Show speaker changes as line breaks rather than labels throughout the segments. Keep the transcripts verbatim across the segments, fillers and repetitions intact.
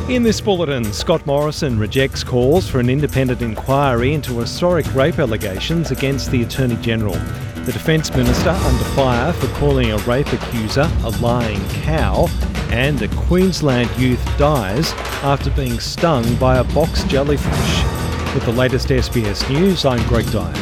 In this bulletin, Scott Morrison rejects calls for an independent inquiry into historic rape allegations against the Attorney-General. The Defence Minister under fire for calling a rape accuser a lying cow, and a Queensland youth dies after being stung by a box jellyfish. With the latest S B S News, I'm Greg Dyett.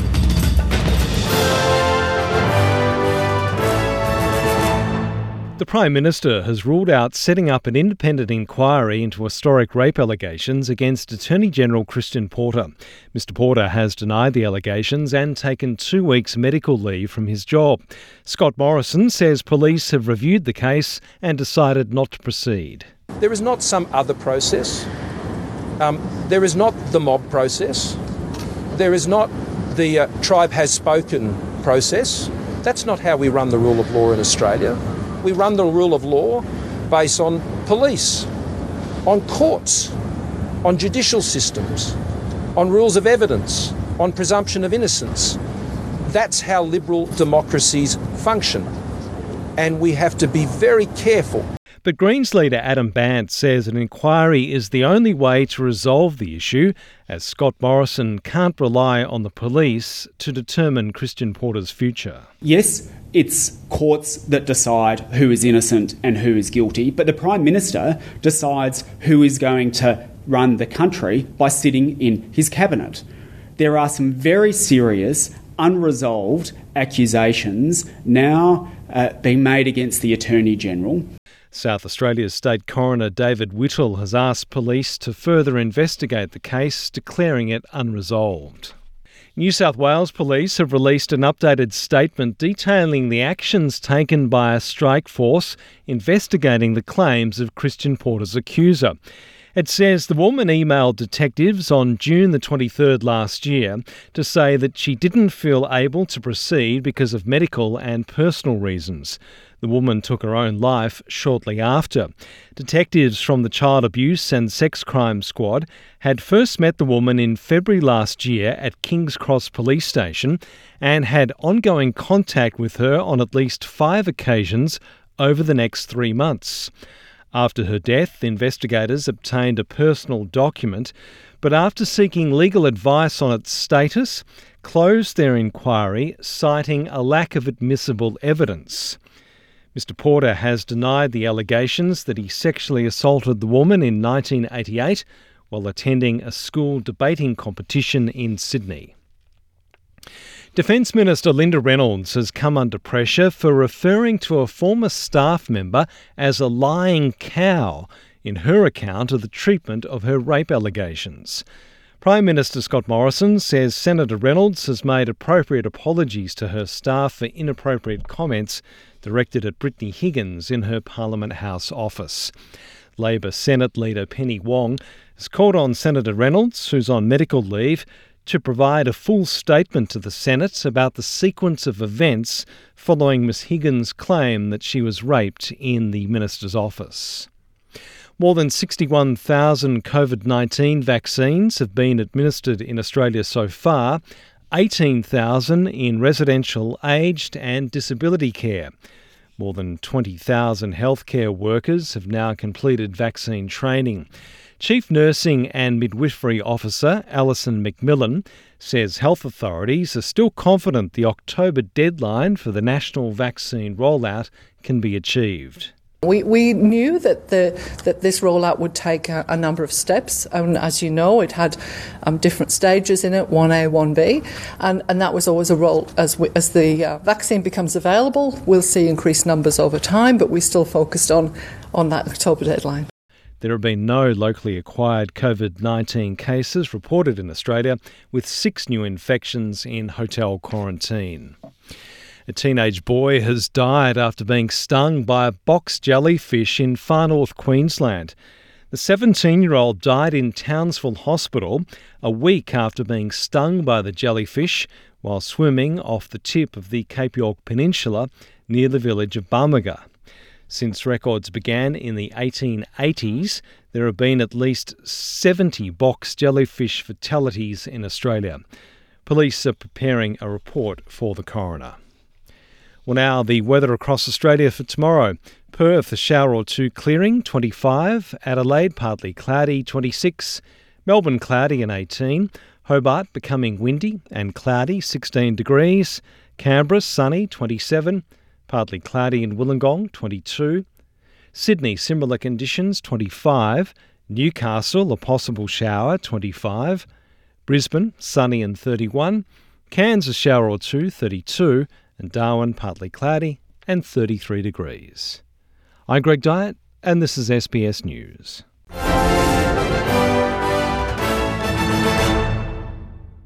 The Prime Minister has ruled out setting up an independent inquiry into historic rape allegations against Attorney-General Christian Porter. Mister Porter has denied the allegations and taken two weeks medical leave from his job. Scott Morrison says police have reviewed the case and decided not to proceed.
There is not some other process. Um, there is not the mob process. There is not the uh, tribe has spoken process. That's not how we run the rule of law in Australia. We run the rule of law based on police, on courts, on judicial systems, on rules of evidence, on presumption of innocence. That's how liberal democracies function. And we have to be very careful.
But Greens leader Adam Bandt says an inquiry is the only way to resolve the issue, as Scott Morrison can't rely on the police to determine Christian Porter's future.
Yes, it's courts that decide who is innocent and who is guilty, but the Prime Minister decides who is going to run the country by sitting in his cabinet. There are some very serious, unresolved accusations now uh, being made against the Attorney-General.
South Australia's State Coroner David Whittle has asked police to further investigate the case, declaring it unresolved. New South Wales Police have released an updated statement detailing the actions taken by a strike force investigating the claims of Christian Porter's accuser. It says the woman emailed detectives on June the twenty-third last year to say that she didn't feel able to proceed because of medical and personal reasons. The woman took her own life shortly after. Detectives from the Child Abuse and Sex Crime Squad had first met the woman in February last year at Kings Cross Police Station and had ongoing contact with her on at least five occasions over the next three months. After her death, investigators obtained a personal document, but after seeking legal advice on its status, closed their inquiry, citing a lack of admissible evidence. Mister Porter has denied the allegations that he sexually assaulted the woman in nineteen eighty-eight while attending a school debating competition in Sydney. Defence Minister Linda Reynolds has come under pressure for referring to a former staff member as a lying cow in her account of the treatment of her rape allegations. Prime Minister Scott Morrison says Senator Reynolds has made appropriate apologies to her staff for inappropriate comments directed at Brittany Higgins in her Parliament House office. Labor Senate leader Penny Wong has called on Senator Reynolds, who's on medical leave, to provide a full statement to the Senate about the sequence of events following Miss Higgins' claim that she was raped in the minister's office. More than sixty-one thousand COVID nineteen vaccines have been administered in Australia so far, eighteen thousand in residential, aged and disability care. More than twenty thousand healthcare workers have now completed vaccine training. Chief Nursing and Midwifery Officer Alison McMillan says health authorities are still confident the October deadline for the national vaccine rollout can be achieved.
We we knew that the that this rollout would take a, a number of steps, and as you know, it had um, different stages in it, one A, one B, and, and that was always a role. As we, as the uh, vaccine becomes available, we'll see increased numbers over time, but we still focused on, on that October deadline.
There have been no locally acquired COVID nineteen cases reported in Australia, with six new infections in hotel quarantine. A teenage boy has died after being stung by a box jellyfish in far north Queensland. The seventeen-year-old died in Townsville Hospital a week after being stung by the jellyfish while swimming off the tip of the Cape York Peninsula near the village of Barmaga. Since records began in the eighteen eighties, there have been at least seventy box jellyfish fatalities in Australia. Police are preparing a report for the coroner. Well, now the weather across Australia for tomorrow. Perth, a shower or two clearing, twenty-five. Adelaide, partly cloudy, twenty-six. Melbourne, cloudy and eighteen. Hobart, becoming windy and cloudy, sixteen degrees. Canberra, sunny, twenty-seven. Partly cloudy in Wollongong, twenty-two. Sydney, similar conditions, twenty-five. Newcastle, a possible shower, twenty-five. Brisbane, sunny and thirty-one. Cairns, a shower or two, thirty-two. And Darwin, partly cloudy and thirty-three degrees. I'm Greg Dyett, and this is S B S News.